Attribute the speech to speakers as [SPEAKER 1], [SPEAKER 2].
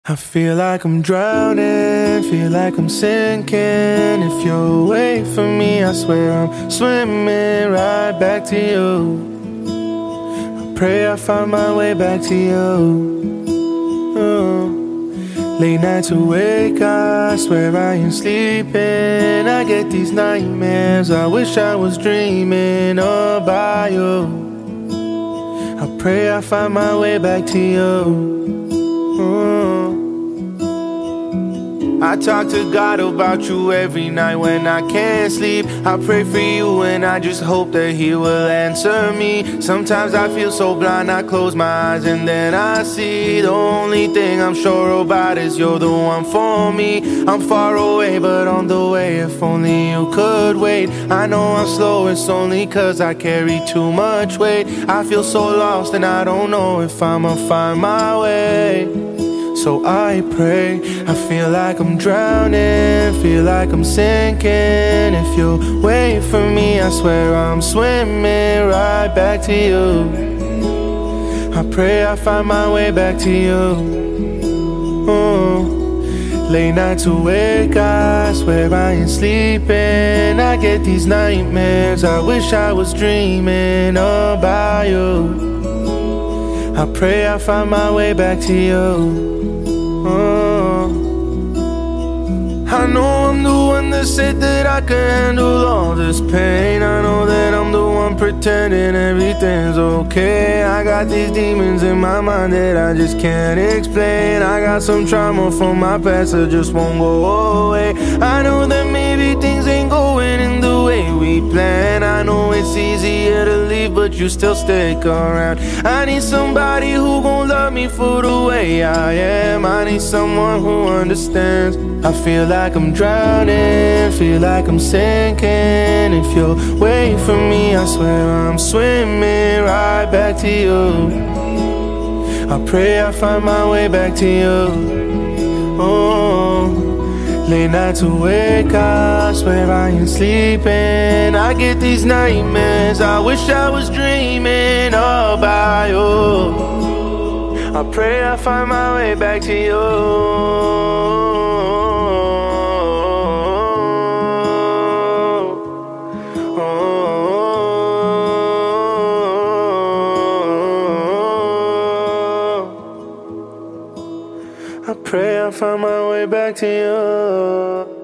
[SPEAKER 1] I feel like I'm drowning, feel like I'm sinking. If you're away from me, I swear I'm swimming right back to you. I pray I find my way back to you. Oh. Late nights awake, I swear I ain't sleeping. I get these nightmares, I wish I was dreaming about you. I pray I find my way back to you. I talk to God about you every night when I can't sleep. I pray for you and I just hope that He will answer me. Sometimes I feel so blind, I close my eyes and then I see. The only thing I'm sure about is you're the one for me. I'm far away but on the way, if only you could wait. I know I'm slow, it's only cause I carry too much weight. I feel so lost and I don't know if I'ma find my way. So I pray, I feel like I'm drowning, feel like I'm sinking. If you're away from me, I swear I'm swimming right back to you. I pray I find my way back to you. Oh. Late nights awake, I swear I ain't sleeping. I get these nightmares, I wish I was dreaming about you. I pray I find my way back to you. I know I'm the one that said that I could handle all this pain. I know that I'm the one pretending everything's okay. I got these demons in my mind that I just can't explain. I got some trauma from my past that just won't go away. I know that maybe things ain't going in the way we planned. I know it's easier to leave, but you still stick around. I need somebody who gon' love me for the way I am. I need someone who understands. I feel like I'm drowning, feel like I'm sinking. If you're away from me, I swear I'm swimming right back to you. I pray I find my way back to you. Oh, late nights awake, I swear I ain't sleeping. I get these nightmares, I wish I was dreaming about you. I pray I find my way back to you. I pray I find my way back to you.